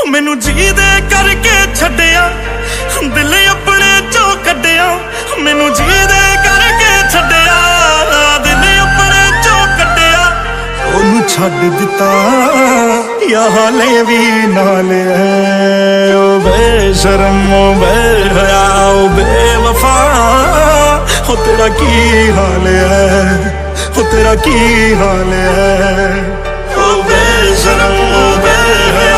मैनू जी दे करके छड्डिया, दिल अपने चों कड्डिया। मैनू जी दे करके छड्डिया, दिल अपने चों कड्डिया। ओनू छड्ड दिता या हाले भी नाल है। ओ बेशरम ओ बेहया ओ बेवफा, हो तेरा की हाल है, हो तेरा की हाल है। ओ बेशरम ओ बेहया